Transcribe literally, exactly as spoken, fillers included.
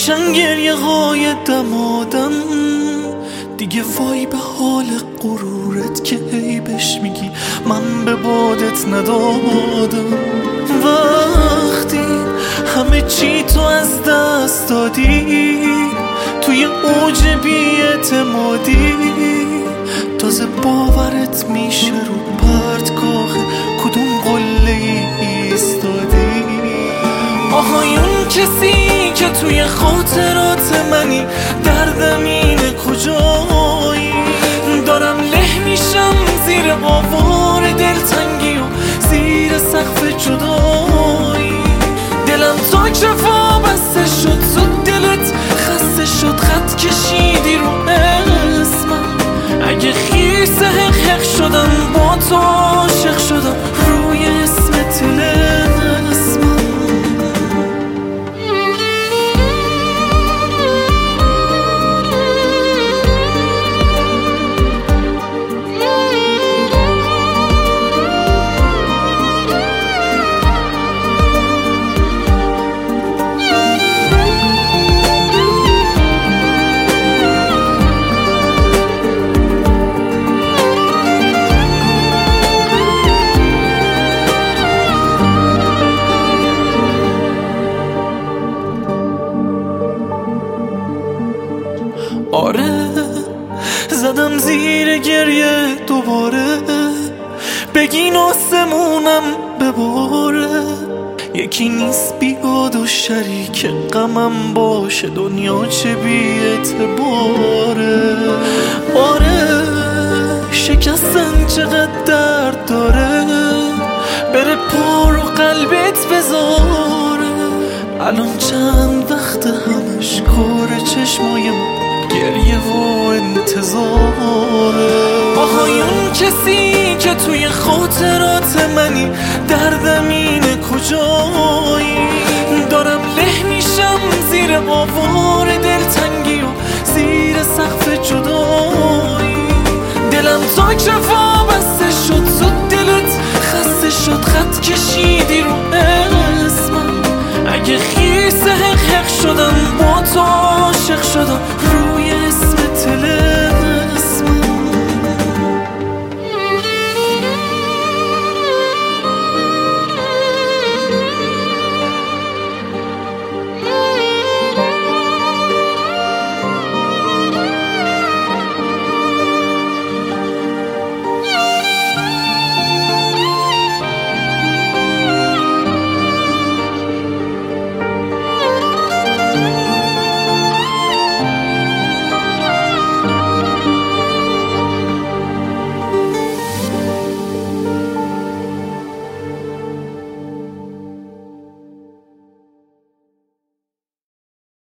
میشن گریه های دمادم دیگه. وای به حال غرورت که هی بهش میگی من به بادت ندادم. وقتی همه چی تو از دست دادی توی اوج بی‌اعتمادی، تازه باورت میشه رو پرتگاه کدوم قله ایستادی. آهای اون کسی که توی خاطرات منی، دردم اینه کجایی؟ دارم له میشم زیر آوار دلتنگی و زیر سقف جدایی. دلم تا کفا بسته شد، زود دلت خسته شد، خط کشیدی رو اسمم. اگه خیس حق حق شدم با تو عاشق شدم روی اسم طلسمم. آره زدم زیر گریه دوباره، بگین آسمونم بباره. یکی نیست بیاد و شریک غمم باشه، دنیا چه بی اعتباره. آره شکستن چقدر درد داره، بره پر و قلبت بذاره. الان چند وقت همش کار چشمای گریه و انتظاره. آهای اون کسی که توی خاطرات منی، دردم اینه کجایی؟ دارم له میشم زیر آوار دلتنگی و زیر سقف جدایی. دلم تا کفا بسته شد، زود دلت خسته شد، خط کشیدی رو اسمم. اگه خیس حق حق شدم با تو عاشق شدم